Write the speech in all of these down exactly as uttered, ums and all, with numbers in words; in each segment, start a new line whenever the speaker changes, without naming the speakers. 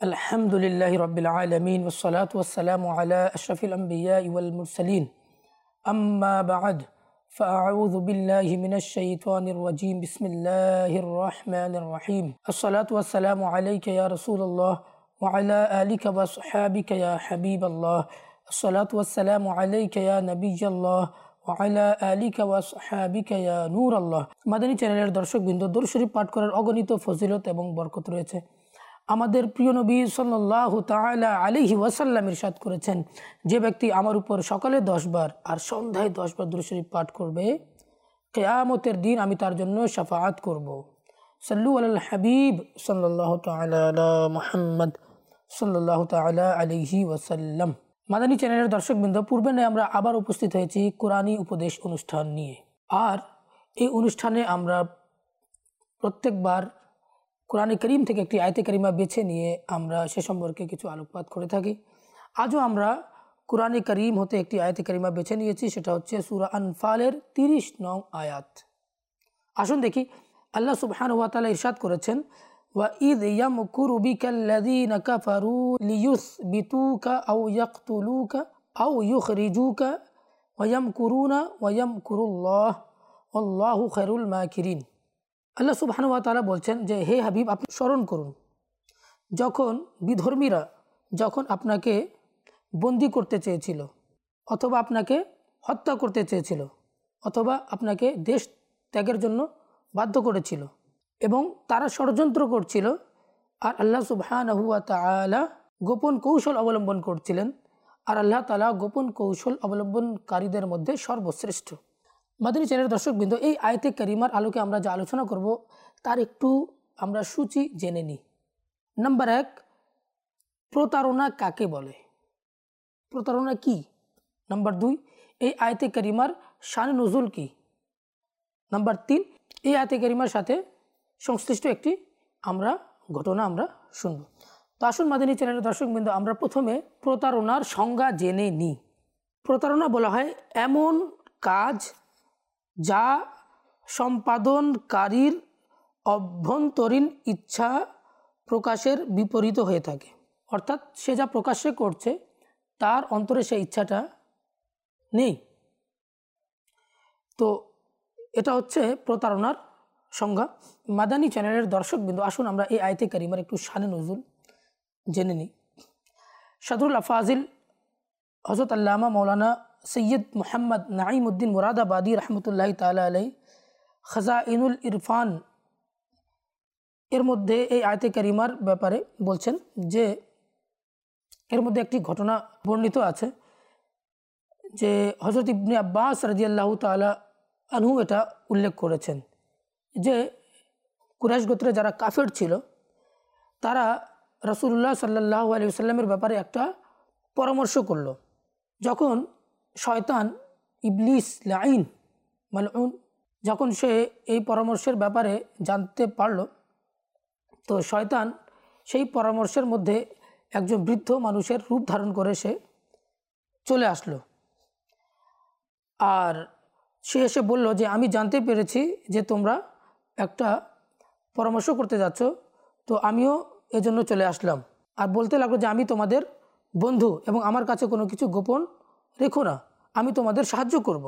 अल्हम्दुलिल्लाहि रब्बिल आलमीन वस्सलातु वस्सलामु अला अशरफिल अंबियाइ वल मुरसलीन अम्मा बअद फ़अऊज़ु बिल्लाहि मिनश शैतानिर रजीम बिस्मिल्लाहिर रहमानिर रहीम अस्सलातु वस्सलामु अलैका या रसूलल्लाह व अला आलिका व अस्हाबिका या हबीबल्लाह अस्सलातु वस्सलामु अलैका या नबिय्यल्लाह व अला आलिका व अस्हाबिका या नूरल्लाह। মাদানী চ্যানেলের দর্শকবৃন্দ, দরুদ শরীফ পাঠ করার অগণিত ফজিলত এবং বরকত রয়েছে। আমাদের প্রিয় নবী সাল্লাল্লাহু তাআলা আলাইহি ওয়াসাল্লাম ইরশাদ করেছেন, যে ব্যক্তি আমার উপর সকালে দশ বার আর সন্ধ্যায় দশ বার দরুদ শরীফ পাঠ করবে, কিয়ামতের দিন আমি তার জন্য শাফাআত করব। সাল্লু আলাল হাবিব সাল্লাল্লাহু তাআলা আলা মুহাম্মদ সাল্লাল্লাহু তাআলা আলাইহি ওয়াসাল্লাম। মাদানী চ্যানেলের দর্শকবৃন্দ, পূর্বে নয় আমরা আবার উপস্থিত হয়েছি কোরআনী উপদেশ অনুষ্ঠান নিয়ে। আর এই অনুষ্ঠানে আমরা প্রত্যেকবার কোরআনে করিম থেকে একটি আয়াতে কারিমা বেছে নিয়ে আমরা সে সম্পর্কে কিছু আলোকপাত করে থাকি। আজও আমরা কোরআনে করিম হতে একটি আয়াতে কারিমা বেছে নিয়েছি, সেটা হচ্ছে সূরা আনফালের তিরিশ নং আয়াত। আসুন দেখি, আল্লাহ সুবহানাহু ওয়া তাআলা ইরশাদ করেছেন, ওয়া ইয ইয়ামকুরু বিকাল্লাযীনা কাফারু লিয়ুসবিতুকা আও ইয়াকতুলুকা আও ইউখরিজুকা ওয়া ইয়ামকুরুনা ওয়া ইয়ামকুরুল্লাহ আল্লাহু খায়রুল মাকিরিন। আল্লাহ সুবহানাহু ওয়া তাআলা বলছেন যে, হে হাবিব, আপনি স্মরণ করুন যখন বিধর্মীরা যখন আপনাকে বন্দী করতে চেয়েছিল, অথবা আপনাকে হত্যা করতে চেয়েছিল, অথবা আপনাকে দেশ ত্যাগের জন্য বাধ্য করেছিল এবং তারা ষড়যন্ত্র করছিল, আর আল্লাহ সুবহানাহু ওয়া তাআলা গোপন কৌশল অবলম্বন করছিলেন, আর আল্লাহ তাআলা গোপন কৌশল অবলম্বনকারীদের মধ্যে সর্বশ্রেষ্ঠ। মাদানী চ্যানেলের দর্শকবৃন্দ, এই আয়াতে কারিমার আলোকে আমরা যা আলোচনা করব তার একটু আমরা সূচি জেনে নিই। নাম্বার এক, প্রতারণা কাকে বলে, প্রতারণা কি? নাম্বার দুই, এই আয়াতে কারিমার শান নুজুল কি? নাম্বার তিন, এই আয়াতে কারিমার সাথে সংশ্লিষ্ট একটি আমরা ঘটনা আমরা শুনব। তো আসুন মাদানী চ্যানেলের দর্শকবৃন্দ, আমরা প্রথমে প্রতারণার সংজ্ঞা জেনে নিই। প্রতারণা বলা হয় এমন কাজ যা সম্পাদনকারীর অভ্যন্তরীণ ইচ্ছা প্রকাশের বিপরীত হয়ে থাকে, অর্থাৎ সে যা প্রকাশ্যে করছে তার অন্তরে সেই ইচ্ছাটা নেই। তো এটা হচ্ছে প্রতারণার সংজ্ঞা। মাদানী চ্যানেলের দর্শকবৃন্দ, আসুন আমরা এই আয়াতে কারিমার একটু শানে নজুল জেনে নিই। শাদরুল আফাজিল হযরত আল্লামা মৌলানা সৈয়দ মোহাম্মদ নাঈমউদ্দিন মুরাদাবাদী রহমতুল্লাহি তাআলা আলাইহি খাজাইনুল ইরফান এর মধ্যে এই আয়াতে কারিমার ব্যাপারে বলছেন যে, এর মধ্যে একটি ঘটনা বর্ণিত আছে যে হযরত ইবনে আব্বাস রাদিয়াল্লাহু তাআলা আনহু এটা উল্লেখ করেছেন যে, কুরাইশ গোত্রে যারা কাফের ছিল তারা রাসূলুল্লাহ সাল্লাল্লাহু আলাইহি ওয়াসাল্লামের ব্যাপারে একটা পরামর্শ করল। যখন শয়তান ইবলিস লাঈন মালউন যখন সে এই পরামর্শের ব্যাপারে জানতে পারল, তো শয়তান সেই পরামর্শের মধ্যে একজন বৃদ্ধ মানুষের রূপ ধারণ করে সে চলে আসলো, আর সে এসে বলল যে, আমি জানতে পেরেছি যে তোমরা একটা পরামর্শ করতে যাচ্ছ, তো আমিও এজন্য চলে আসলাম। আর বলতে লাগলো যে, আমি তোমাদের বন্ধু এবং আমার কাছে কোনো কিছু গোপন রেখো না, আমি তোমাদের সাহায্য করব।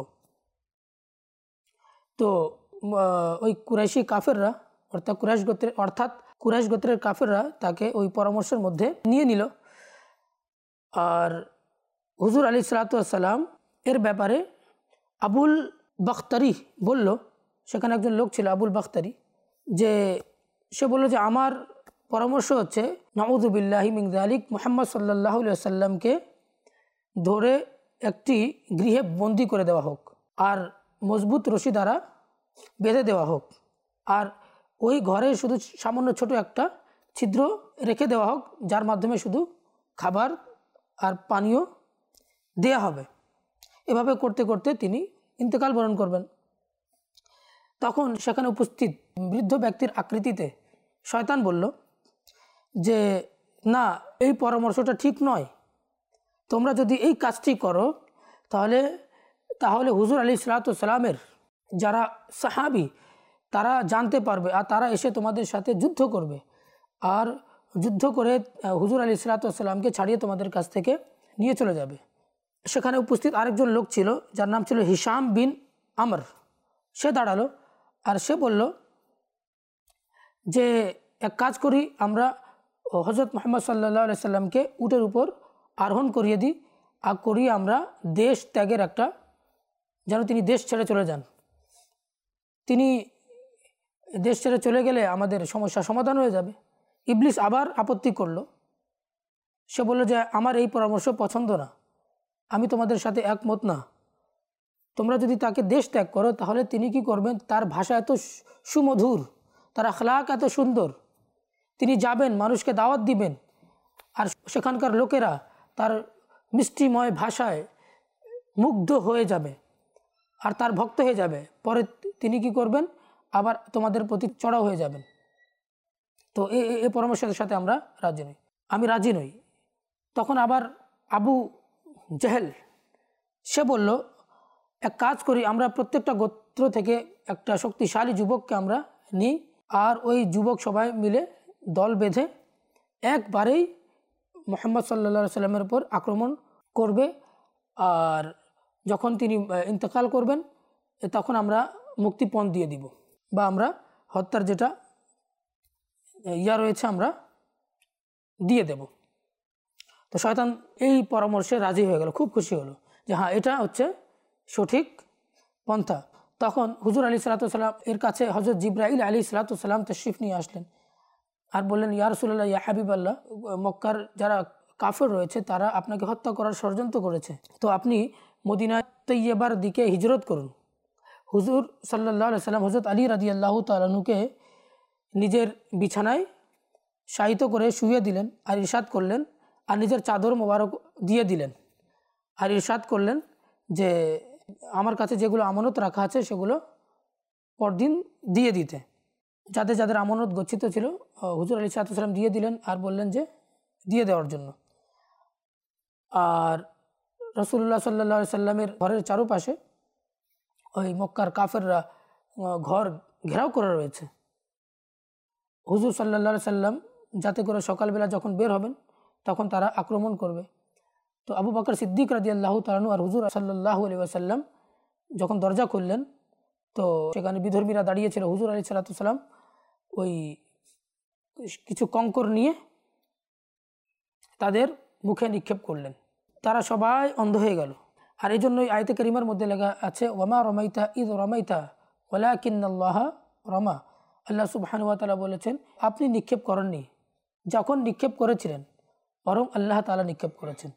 তো ওই কুরাইশি কাফেররা অর্থাৎ কুরাইশ গোত্রের অর্থাৎ কুরাইশ গোত্রের কাফেররা তাকে ওই পরামর্শের মধ্যে নিয়ে নিল। আর হুজুর আলাইহিস সালাতু ওয়াস সালাম এর ব্যাপারে আবুল বাখতারি বলল, সেখানে একজন লোক ছিল আবুল বাখতারি, যে সে বলল যে, আমার পরামর্শ হচ্ছে নাউযু বিল্লাহি মিন যালিক, মুহাম্মদ সাল্লাল্লাহু আলাইহি ওয়াসাল্লামকে ধরে একটি গৃহে বন্দি করে দেওয়া হোক, আর মজবুত রশি দ্বারা বেঁধে দেওয়া হোক, আর ওই ঘরে শুধু সামান্য ছোট একটা ছিদ্র রেখে দেওয়া হোক, যার মাধ্যমে শুধু খাবার আর পানীয় দেয়া হবে। এভাবে করতে করতে তিনি ইন্তেকাল বরণ করবেন। তখন সেখানে উপস্থিত বৃদ্ধ ব্যক্তির আকৃতিতে শয়তান বলল যে, না, এই পরামর্শটা ঠিক নয়, তোমরা যদি এই কাজটি করো তাহলে তাহলে হুজুর আলাইহিস সালাতু ওয়াস সালামের যারা সাহাবী তারা জানতে পারবে, আর তারা এসে তোমাদের সাথে যুদ্ধ করবে, আর যুদ্ধ করে হুজুর আলী সালাতামকে ছাড়িয়ে তোমাদের কাছ থেকে নিয়ে চলে যাবে। সেখানে উপস্থিত আরেকজন লোক ছিল যার নাম ছিল হিশাম বিন আমর। সে দাঁড়ালো আর সে বলল যে এক কাজ করি, আমরা হজরত মুহাম্মদ সাল্লাল্লাহু আলাইহি সাল্লামকে উটের উপর আরোহণ করিয়ে দিই আর করিয়ে আমরা দেশ ত্যাগের একটা, যেন তিনি দেশ ছেড়ে চলে যান। তিনি দেশ ছেড়ে চলে গেলে আমাদের সমস্যা সমাধান হয়ে যাবে। ইবলিস আবার আপত্তি করলো। সে বলল যে আমার এই পরামর্শ পছন্দ না, আমি তোমাদের সাথে একমত না। তোমরা যদি তাকে দেশ ত্যাগ করো তাহলে তিনি কি করবেন? তার ভাষা এত সুমধুর, তার আখলাক এত সুন্দর, তিনি যাবেন মানুষকে দাওয়াত দিবেন আর সেখানকার লোকেরা তার মিষ্টিময় ভাষায় মুগ্ধ হয়ে যাবে আর তার ভক্ত হয়ে যাবে। পরে তিনি কি করবেন? আবার তোমাদের প্রতি চড়াও হয়ে যাবেন। তো এই পরামর্শের সাথে আমরা রাজি নই, আমি রাজি নই। তখন আবার আবু জেহেল সে বলল এক কাজ করি, আমরা প্রত্যেকটা গোত্র থেকে একটা শক্তিশালী যুবককে আমরা নিই আর ওই যুবক সবাই মিলে দল বেঁধে একবারেই মুহাম্মদ সাল্লাল্লাহু আলাইহি সাল্লামের উপর আক্রমণ করবে আর যখন তিনি ইন্তেকাল করবেন তখন আমরা মুক্তিপণ দিয়ে দিব বা আমরা হত্যার যেটা ইয়া রয়েছে আমরা দিয়ে দেব। তো শয়তান এই পরামর্শে রাজি হয়ে গেল, খুব খুশি হলো যে হ্যাঁ এটা হচ্ছে সঠিক পন্থা। তখন হুজুর আলী সাল্লাম এর কাছে হজরত জিবরাইল আলী সাল্লাম তশরিফ নিয়ে আসলেন আর বললেন ইয়া রাসূলুল্লাহ, ইয়া হাবিবাল্লাহ, মক্কার যারা কাফের রয়েছে তারা আপনাকে হত্যা করার ষড়যন্ত্র করেছে, তো আপনি মদিনা তৈয়বার দিকে হিজরত করুন। হুজুর সাল্লাল্লাহু আলাইহি সাল্লাম হজরত আলী রাদিয়াল্লাহু তাআলা আনহুকে নিজের বিছানায় শায়িত করে শুইয়ে দিলেন আর ইরশাদ করলেন, আর নিজের চাদর মোবারক দিয়ে দিলেন আর ইরশাদ করলেন যে আমার কাছে যেগুলো আমানত রাখা আছে সেগুলো পরদিন দিয়ে দিতে। যাদের যাদের আমানত গচ্ছিত ছিল হুজুর আলী সাল্লাল্লাহু আলাইহি সাল্লাম দিয়ে দিলেন আর বললেন যে দিয়ে দেওয়ার জন্য। আর রাসূলুল্লাহ সাল্লাল্লাহু আলাইহি সাল্লামের ঘরের চারপাশে ওই মক্কার কাফেররা ঘর ঘেরাও করা রয়েছে। হুজুর সাল্লাল্লাহু আলাইহি সাল্লাম যাতে করে সকালবেলা যখন বের হবেন তখন তারা আক্রমণ করবে। তো আবু বকর সিদ্দিক রাদিয়াল্লাহু তাআলা আনহু আর হুজুর সাল্লাল্লাহু আলাইহি ওয়াসাল্লাম যখন দরজা খুললেন তো সেখানে বিধর্মীরা দাঁড়িয়েছিল। হুজুর আলাইহিস সালাতু ওয়াস সালাম ওই কিছু কঙ্কর নিয়ে তাদের মুখে নিক্ষেপ করলেন, তারা সবাই অন্ধ হয়ে গেল। আর এই জন্যই আয়াতে কারিমার মধ্যে লেখা আছে ওয়ামা রমাইতা ইদ রমাইতা ওয়ালাকিন্নাল্লাহ রমা। আল্লাহ সুবহানাহু ওয়া তাআলা বলেছেন আপনি নিক্ষেপ করেননি যখন নিক্ষেপ করেছিলেন, বরং আল্লাহ তাআলা নিক্ষেপ করেছেন।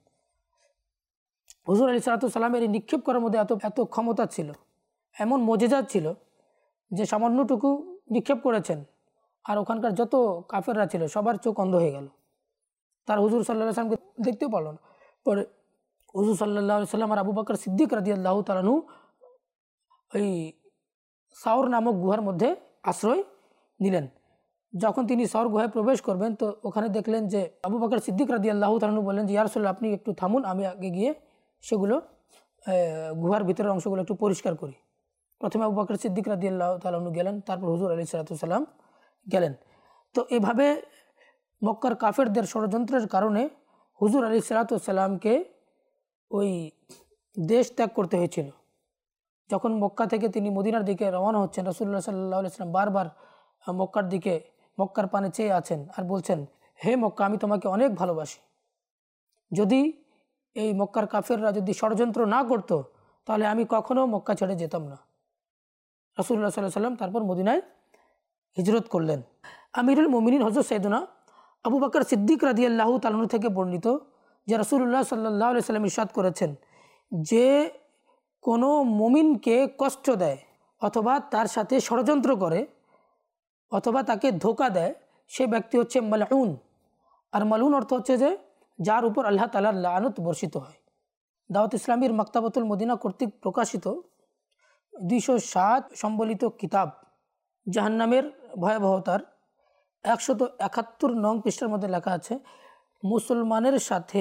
হুজুর আলী সাল্লাতু সাল্লামের এই নিক্ষেপ করার মধ্যে এত এত ক্ষমতা ছিল, এমন মজেজা ছিল যে সামান্যটুকু নিক্ষেপ করেছেন আর ওখানকার যত কাফেররা ছিল সবার চোখ অন্ধ হয়ে গেল, তার হুজুর সাল্লাল্লাহু আলাইহি সাল্লামকে দেখতেও পারল না। পরে হুজুর সাল্লাল্লাহু আলাইহি সাল্লাম আর আবু বকর সিদ্দিক রাদিয়াল্লাহু তাআলা আনহু ওই সাওর নামক গুহার মধ্যে আশ্রয় নিলেন। যখন তিনি সাওর গুহায় প্রবেশ করবেন তো ওখানে দেখলেন যে আবু বকর সিদ্দিক রাদিয়াল্লাহু তাআলা আনহু বললেন যে ইয়া রাসূলুল্লাহ আপনি একটু থামুন, আমি আগে গিয়ে সেগুলো গুহার ভিতরের অংশগুলো একটু পরিষ্কার করি। প্রথমে আবু বকর সিদ্দিক রাদিয়াল্লাহু তাআলা আনহু গেলেন, তারপর হুজুর আলাইহিস সালাতু ওয়াস সালাম গেলেন। তো এভাবে মক্কার কাফেরদের ষড়যন্ত্রের কারণে হুজুর আলাইহিস সালাতু ওয়াস সালামকে ওই দেশ ত্যাগ করতে হয়েছিল। যখন মক্কা থেকে তিনি মদিনার দিকে রওনা হচ্ছেন, রাসূলুল্লাহ সাল্লাল্লাহু আলাইহি ওয়াসাল্লাম বারবার মক্কার দিকে মক্কার পানে চেয়ে আছেন আর বলছেন হে মক্কা, আমি তোমাকে অনেক ভালোবাসি, যদি এই মক্কার কাফেররা যদি ষড়যন্ত্র না করতো তাহলে আমি কখনো মক্কা ছেড়ে যেতাম না। রাসূলুল্লাহ সাল্লাল্লাহু আলাইহি ওয়াসাল্লাম তারপর মদিনায় হিজরত করলেন। আমিরুল মুমিনিন হযরত সাইয়েদনা আবু বকর সিদ্দিক রাদিয়াল্লাহু তাআলা আনহু থেকে বর্ণিত যে রাসূলুল্লাহ সাল্লাল্লাহু আলাইহি ওয়াসাল্লাম ইরশাদ করেছেন যে কোনো মুমিনকে কষ্ট দেয় অথবা তার সাথে ষড়যন্ত্র করে অথবা তাকে ধোঁকা দেয় সে ব্যক্তি হচ্ছে মালউন। আর মালউন অর্থ হচ্ছে যে যার উপর আল্লাহ তাআলার লানত বর্ষিত হয়। দাওয়াত ইসলামীর মাকতাবাতুল মদিনা কর্তৃক প্রকাশিত দুইশো সাত সম্বলিত কিতাব জাহান্নামের ভয়াবহতার একশত একাত্তর নং পৃষ্ঠার মধ্যে লেখা আছে মুসলমানের সাথে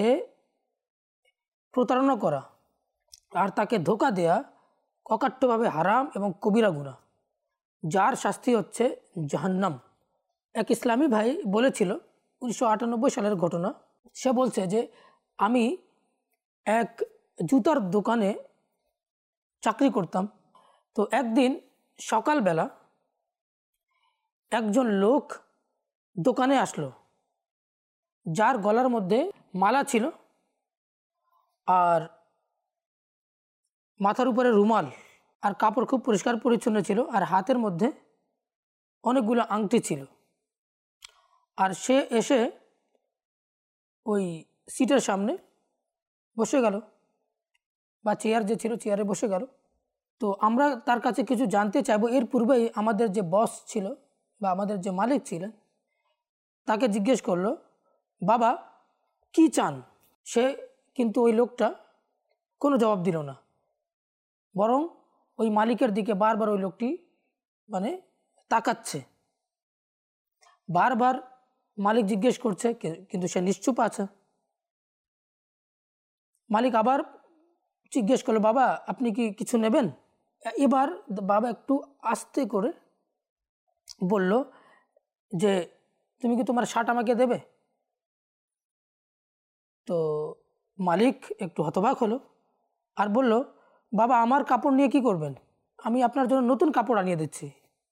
প্রতারণা করা আর তাকে ধোঁকা দেয়া অকাট্যভাবে হারাম এবং কবিরা গুনাহ, যার শাস্তি হচ্ছে জাহান্নাম। এক ইসলামী ভাই বলেছিল উনিশশো আটানব্বই সালের ঘটনা। সে বলছে যে আমি এক জুতার দোকানে চাকরি করতাম। তো একদিন সকালবেলা একজন লোক দোকানে আসলো, যার গলার মধ্যে মালা ছিল আর মাথার উপরে রুমাল, আর কাপড় খুব পরিষ্কার পরিচ্ছন্ন ছিল, আর হাতের মধ্যে অনেকগুলো আংটি ছিল। আর সে এসে ওই সিটের সামনে বসে গেল, বা চেয়ার যে ছিল চেয়ারে বসে গেল। তো আমরা তার কাছে কিছু জানতে চাইবো। এর পূর্বেই আমাদের যে বস ছিল বা আমাদের যে মালিক ছিলেন তাকে জিজ্ঞেস করলো, বাবা কি চান? সে কিন্তু ওই লোকটা কোনো জবাব দিল না, বরং ওই মালিকের দিকে বারবার ওই লোকটি মানে তাকাচ্ছে। বারবার মালিক জিজ্ঞেস করছে কিন্তু সে নিশ্চুপ আছে। মালিক আবার জিজ্ঞেস করলো, বাবা আপনি কি কিছু নেবেন? এবার বাবা একটু আস্তে করে বলল যে তুমি কি তোমার শার্ট আমাকে দেবে? তো মালিক একটু হতবাক হলো আর বলল, বাবা আমার কাপড় নিয়ে কি করবেন? আমি আপনার জন্য নতুন কাপড় আনিয়ে দিচ্ছি।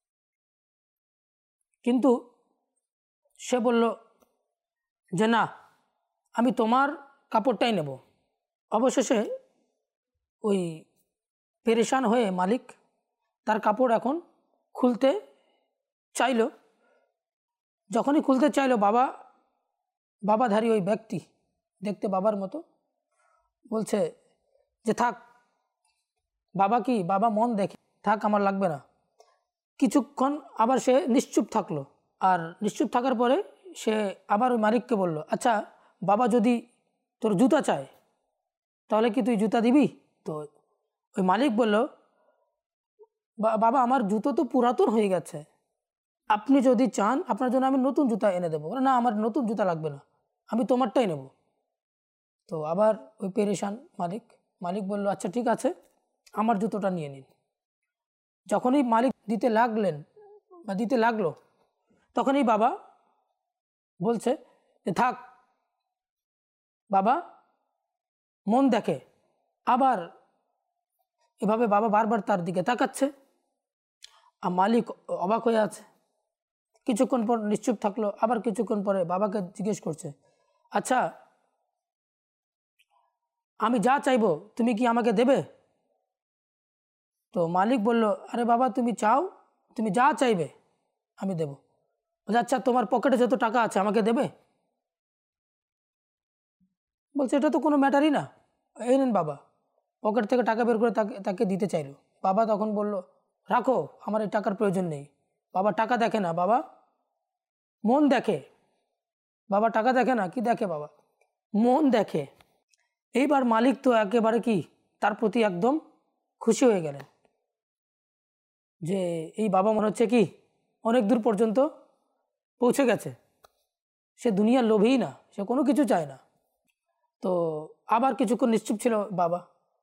কিন্তু সে বলল যে না, আমি তোমার কাপড়টাই নেব। অবশেষে ওই পেরেশান হয়ে মালিক তার কাপড় এখন খুলতে চাইল। যখনই খুলতে চাইল, বাবা বাবাধারী ওই ব্যক্তি, দেখতে বাবার মতো, বলছে যে থাক, বাবা কি বাবা মন দেখে, থাক আমার লাগবে না। কিছুক্ষণ আবার সে নিশ্চুপ থাকলো, আর নিশ্চুপ থাকার পরে সে আবার ওই মালিককে বলল, আচ্ছা বাবা যদি তোর জুতা চায় তাহলে কি তুই জুতা দিবি? তো ওই মালিক বলল, বাবা আমার জুতো তো পুরাতন হয়ে গেছে, আপনি যদি চান আপনার জন্য আমি নতুন জুতা এনে দেবো। না, আমার নতুন জুতা লাগবে না, আমি তোমারটাই নেব। তো আবার ওই পেরেশান মালিক মালিক বলল, আচ্ছা ঠিক আছে, আমার জুতোটা নিয়ে নিন। যখনই মালিক দিতে লাগলেন বা দিতে লাগলো, তখনই বাবা বলছে যে থাক, বাবা মন দেখে। আবার এভাবে বাবা বারবার তার দিকে তাকাচ্ছে, আর মালিক অবাক হয়ে আছে। কিছুক্ষণ পর নিশ্চুপ থাকলো, আবার কিছুক্ষণ পরে বাবাকে জিজ্ঞেস করছে, আচ্ছা আমি যা চাইবো তুমি কি আমাকে দেবে? তো মালিক বলল, আরে বাবা তুমি চাও, তুমি যা চাইবে আমি দেব। আচ্ছা তোমার পকেটে যত টাকা আছে আমাকে দেবে? বলছে এটা তো কোনো ম্যাটারই না, এই নেন বাবা। পকেট থেকে টাকা বের করে তাকে তাকে দিতে চাইলো। বাবা তখন বলল, রাখো, আমার এই টাকার প্রয়োজন নেই। বাবা টাকা দেখে না, বাবা মন দেখে। বাবা টাকা দেখে না, কি দেখে বাবা? মন দেখে। এইবার মালিক তো একেবারে কি তার প্রতি একদম খুশি হয়ে গেলেন, যে এই বাবা মনে হচ্ছে কি অনেক দূর পর্যন্ত পৌঁছে গেছে, সে দুনিয়ার লোভেই না, সে কোনো কিছু চায় না। তো আবার কিছুক্ষণ নিশ্চুপ ছিল বাবা,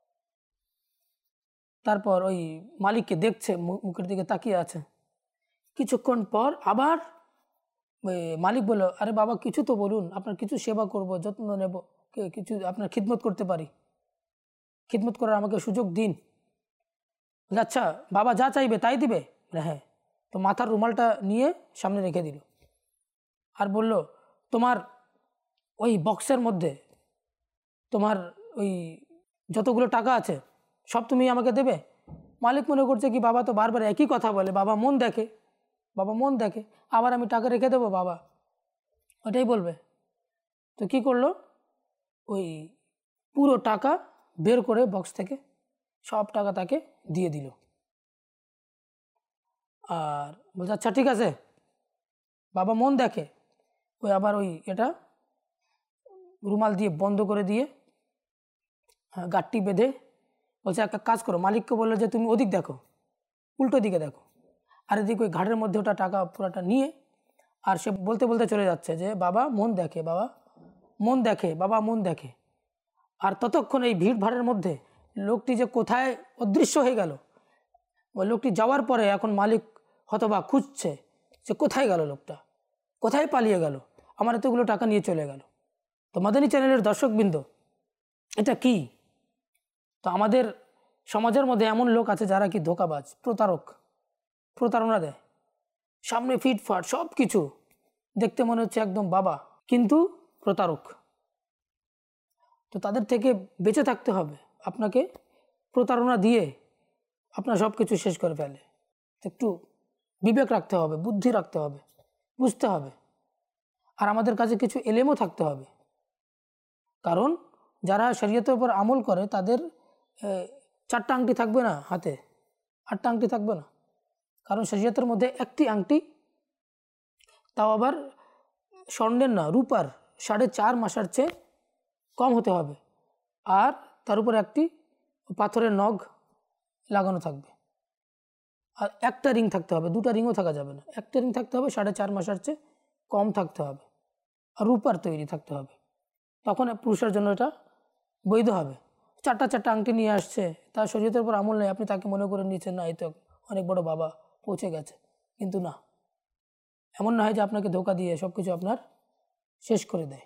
তারপর ওই মালিককে দেখছে, মুখের দিকে তাকিয়ে আছে। কিছুক্ষণ পর আবার ওই মালিক বলল, আরে বাবা কিছু তো বলুন, আপনার কিছু সেবা করব, যত্ন নেব, কিছু আপনার খিদমত করতে পারি, খিদমত করার আমাকে সুযোগ দিন। আচ্ছা বাবা যা চাইবে তাই দিবে? হ্যাঁ। তো মাথার রুমালটা নিয়ে সামনে রেখে দিল আর বলল, তোমার ওই বক্সের মধ্যে তোমার ওই যতগুলো টাকা আছে সব তুমি আমাকে দেবে? মালিক মনে করছে কি বাবা তো বারবার একই কথা বলে, বাবা মন দেখে, বাবা মন দেখে, আবার আমি টাকা রেখে দেবো, বাবা ওটাই বলবে। তো কি করলো, ওই পুরো টাকা বের করে বক্স থেকে সব টাকা তাকে দিয়ে দিল। আর বলছে আচ্ছা ঠিক আছে, বাবা মন দেখে। ওই আবার ওই এটা রুমাল দিয়ে বন্ধ করে দিয়ে গাঁটটি বেঁধে বলছে একটা কাজ করো। মালিককে বললো যে তুমি ওদিক দেখো, উল্টো দিকে দেখো। আর এদিকে ওই ঘাটের মধ্যে ওটা টাকা পুরাটা নিয়ে, আর সে বলতে বলতে চলে যাচ্ছে যে বাবা মন দেখে, বাবা মন দেখে, বাবা মন দেখে। আর ততক্ষণ এই ভিড় ভাড়ের মধ্যে লোকটি যে কোথায় অদৃশ্য হয়ে গেল। ওই লোকটি যাওয়ার পরে এখন মালিক হতবাক, খুঁজছে যে কোথায় গেল লোকটা, কোথায় পালিয়ে গেল। আমার এতগুলো টাকা নিয়ে চলে গেল। তো মাদানী চ্যানেলের দর্শকবৃন্দ, এটা কি? তো আমাদের সমাজের মধ্যে এমন লোক আছে যারা কি ধোঁকাবাজ, প্রতারক, প্রতারণা দেয়। সামনে ফিটফাট সব কিছু দেখতে মনে হচ্ছে একদম বাবা, কিন্তু প্রতারক। তো তাদের থেকে বেঁচে থাকতে হবে। আপনাকে প্রতারণা দিয়ে আপনার সব কিছু শেষ করে ফেলে। একটু বিবেক রাখতে হবে, বুদ্ধি রাখতে হবে, বুঝতে হবে। আর আমাদের কাছে কিছু এলেমও থাকতে হবে, কারণ যারা শরীয়তের উপর আমল করে তাদের চারটা আংটি থাকবে না হাতে, আটটা আংটি থাকবে না। কারণ শরীয়তের মধ্যে একটি আংটি, তাও আবার স্বর্ণের না, রূপার, সাড়ে চার মাসার চেয়ে কম হতে হবে। আর তার উপর একটি পাথরের নখ লাগানো থাকবে। আর একটা রিং থাকতে হবে, দুটা রিংও থাকা যাবে না। একটা রিং থাকতে হবে, সাড়ে চার মাসের চেয়ে কম থাকতে হবে, আর রূপার তৈরি থাকতে হবে। তখন পুরুষের জন্য এটা বৈধ হবে। চারটা চারটা আংটি নিয়ে আসছে, তার শরীয়তের উপর আমল নেই, আপনি তাকে মনে করে নিয়েছেন না এই তো অনেক বড় বাবা, পৌঁছে গেছে। কিন্তু না, এমন না হয় যে আপনাকে ধোঁকা দিয়ে সব কিছু আপনার শেষ করে দেয়।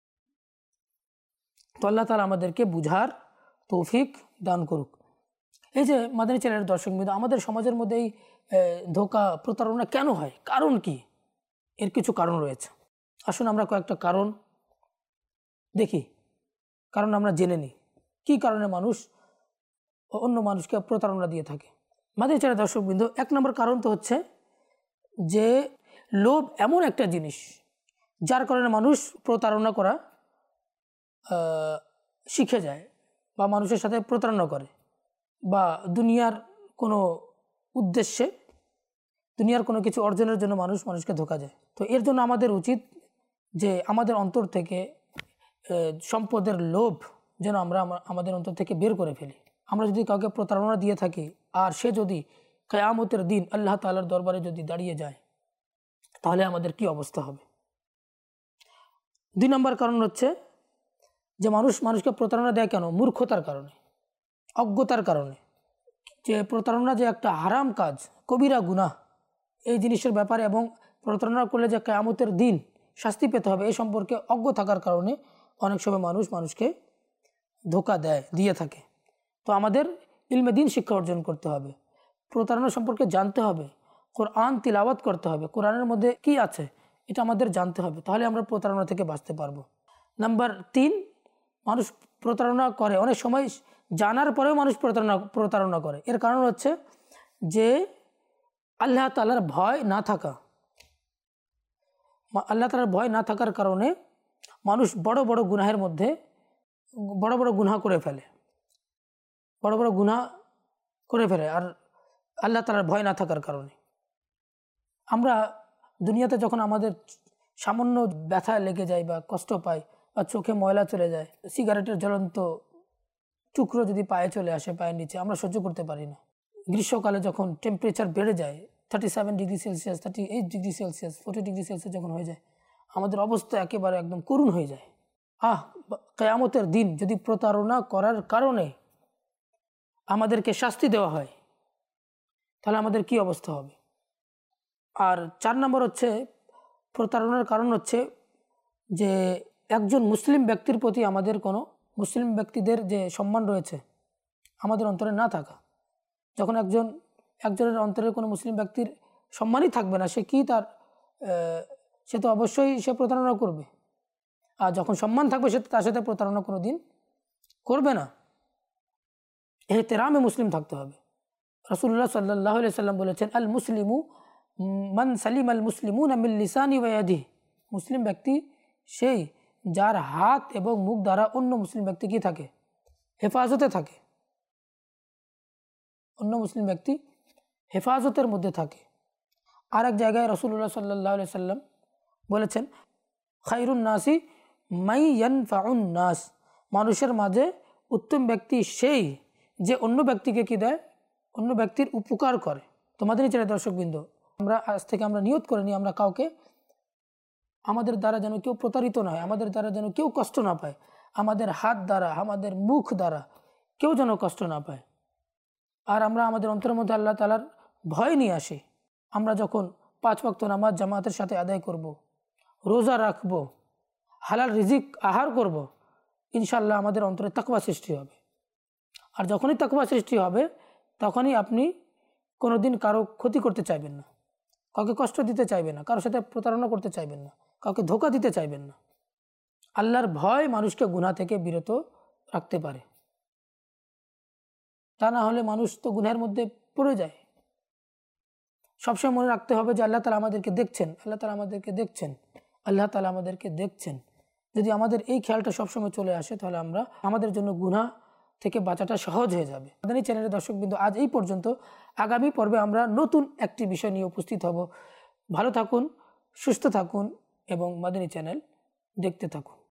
তো আল্লাহ তাআলা আমাদেরকে বুঝার তৌফিক দান করুক। এই যে মাদানী চ্যানেলের দর্শকবৃন্দ, আমাদের সমাজের মধ্যে এই ধোঁকা, প্রতারণা কেন হয়? কারণ কি? এর কিছু কারণ রয়েছে। আসুন আমরা কয়েকটা কারণ দেখি, কারণ আমরা জেনে নিই কী কারণে মানুষ অন্য মানুষকে প্রতারণা দিয়ে থাকে। মাদানী চ্যানেলের দর্শকবৃন্দ, এক নম্বর কারণ তো হচ্ছে যে লোভ এমন একটা জিনিস যার কারণে মানুষ প্রতারণা করা শিখে যায়, বা মানুষের সাথে প্রতারণা করে, বা দুনিয়ার কোনো উদ্দেশ্যে, দুনিয়ার কোনো কিছু অর্জনের জন্য মানুষ মানুষকে ধোঁকা দেয়। তো এর জন্য আমাদের উচিত যে আমাদের অন্তর থেকে সম্পদের লোভ যেন আমরা আমাদের অন্তর থেকে বের করে ফেলি। আমরা যদি কাউকে প্রতারণা দিয়ে থাকি আর সে যদি কিয়ামতের দিন আল্লাহ তাআলার দরবারে যদি দাঁড়িয়ে যায়, তাহলে আমাদের কি অবস্থা হবে? দুই নম্বর কারণ হচ্ছে যে মানুষ মানুষকে প্রতারণা দেয় কেন? মূর্খতার কারণে, অজ্ঞতার কারণে। যে প্রতারণা যে একটা হারাম কাজ, কবিরা গুনাহ, এই জিনিসের ব্যাপারে এবং প্রতারণা করলে যে কিয়ামতের দিন শাস্তি পেতে হবে এই সম্পর্কে অজ্ঞ থাকার কারণে অনেক সময় মানুষ মানুষকে ধোঁকা দেয়, দিয়ে থাকে। তো আমাদের ইলমে দ্বীন শিক্ষা অর্জন করতে হবে, প্রতারণা সম্পর্কে জানতে হবে, কোরআন তিলাওয়াত করতে হবে, কোরআনের মধ্যে কি আছে এটা আমাদের জানতে হবে, তাহলে আমরা প্রতারণা থেকে বাঁচতে পারবো। নাম্বার তিন, মানুষ প্রতারণা করে অনেক সময় জানার পরেও মানুষ প্রতারণা প্রতারণা করে। এর কারণ হচ্ছে যে আল্লাহ তাআলার ভয় না থাকা। আল্লাহ তাআলার ভয় না থাকার কারণে মানুষ বড় বড় গুনাহের মধ্যে বড় বড় গুনাহ করে ফেলে, বড় বড় গুনাহ করে ফেলে আর আল্লাহ তাআলার ভয় না থাকার কারণে। আমরা দুনিয়াতে যখন আমাদের সামান্য ব্যথা লেগে যায় বা কষ্ট পাই বা চোখে ময়লা চলে যায়, সিগারেটের জ্বলন্ত টুকরো যদি পায়ে চলে আসে, পায়ের নিচে, আমরা সহ্য করতে পারি না। গ্রীষ্মকালে যখন টেম্পারেচার বেড়ে যায় thirty seven degree Celsius, thirty eight degree Celsius, forty degree Celsius যখন হয়ে যায়, আমাদের অবস্থা একেবারে একদম করুণ হয়ে যায়। আহ কিয়ামতের দিন যদি প্রতারণা করার কারণে আমাদেরকে শাস্তি দেওয়া হয়, তাহলে আমাদের কি অবস্থা হবে? আর চার নম্বর হচ্ছে প্রতারণার কারণ হচ্ছে যে একজন মুসলিম ব্যক্তির প্রতি আমাদের কোনো, মুসলিম ব্যক্তিদের যে সম্মান রয়েছে আমাদের অন্তরে না থাকা। যখন একজন একজনের অন্তরে কোনো মুসলিম ব্যক্তির সম্মানই থাকবে না, সে কি তার সে তো অবশ্যই সে প্রতারণা করবে। আর যখন সম্মান থাকবে সে তার সাথে প্রতারণা কোনো দিন করবে না। এহতেরামে মুসলিম থাকতে হবে। রাসূলুল্লাহ সাল্লাল্লাহু আলাইহি সাল্লাম বলেছেন, আল মুসলিমু মান সালিম আল মুসলিমুনা মিন লিসানি ওয়া ইয়াদিহি। মুসলিম ব্যক্তি সেই যার হাত এবং মুখ দ্বারা অন্য মুসলিম ব্যক্তি কি থাকে? হেফাজতে থাকে। অন্য মুসলিম ব্যক্তি হেফাজতের মধ্যে থাকে। আর এক জায়গায় রাসূলুল্লাহ সাল্লাল্লাহু আলাইহি সাল্লাম বলেছেন, খায়রুন নাসি মাই ইয়ানফাউন নাস। মানুষের মাঝে উত্তম ব্যক্তি সেই যে অন্য ব্যক্তিকে কি দেয়? অন্য ব্যক্তির উপকার করে। তোমাদের নিচে দর্শকবৃন্দ, আমরা আজ থেকে আমরা নিয়ত করে নিই, আমরা কাউকে, আমাদের দ্বারা যেন কেউ প্রতারিত না হয়, আমাদের দ্বারা যেন কেউ কষ্ট না পায়, আমাদের হাত দ্বারা, আমাদের মুখ দ্বারা কেউ যেন কষ্ট না পায়। আর আমরা আমাদের অন্তরের মধ্যে আল্লাহ তাআলার ভয় নিয়ে আসি। আমরা যখন পাঁচ ওয়াক্ত নামাজ জামাতের সাথে আদায় করব, রোজা রাখবো, হালাল রিজিক আহার করব, ইনশাল্লাহ আমাদের অন্তরে তাকওয়া সৃষ্টি হবে। আর যখনই তাকওয়া সৃষ্টি হবে তখনই আপনি কোনোদিন কারো ক্ষতি করতে চাইবেন না, কাউকে কষ্ট দিতে চাইবেন না, কারোর সাথে প্রতারণা করতে চাইবেন না, কাউকে ধোঁকা দিতে চাইবেন না। আল্লাহর ভয় মানুষকে গুনাহ থেকে বিরত রাখতে পারে, তা না হলে মানুষ তো গুনাহের মধ্যে পড়ে যায়। সবসময় মনে রাখতে হবে যে আল্লাহ তাআলা আমাদেরকে দেখছেন, আল্লাহ তাআলা আমাদেরকে দেখছেন, আল্লাহ তাআলা আমাদেরকে দেখছেন। যদি আমাদের এই খেয়ালটা সবসময় চলে আসে তাহলে আমরা আমাদের জন্য গুনাহ থেকে বাঁচাটা সহজ হয়ে যাবে। মাদানী চ্যানেলের দর্শকবৃন্দ, আজ এই পর্যন্ত। আগামী পর্বে আমরা নতুন একটি বিষয় নিয়ে উপস্থিত হব। ভালো থাকুন, সুস্থ থাকুন এবং মাদানী চ্যানেল দেখতে থাকুন।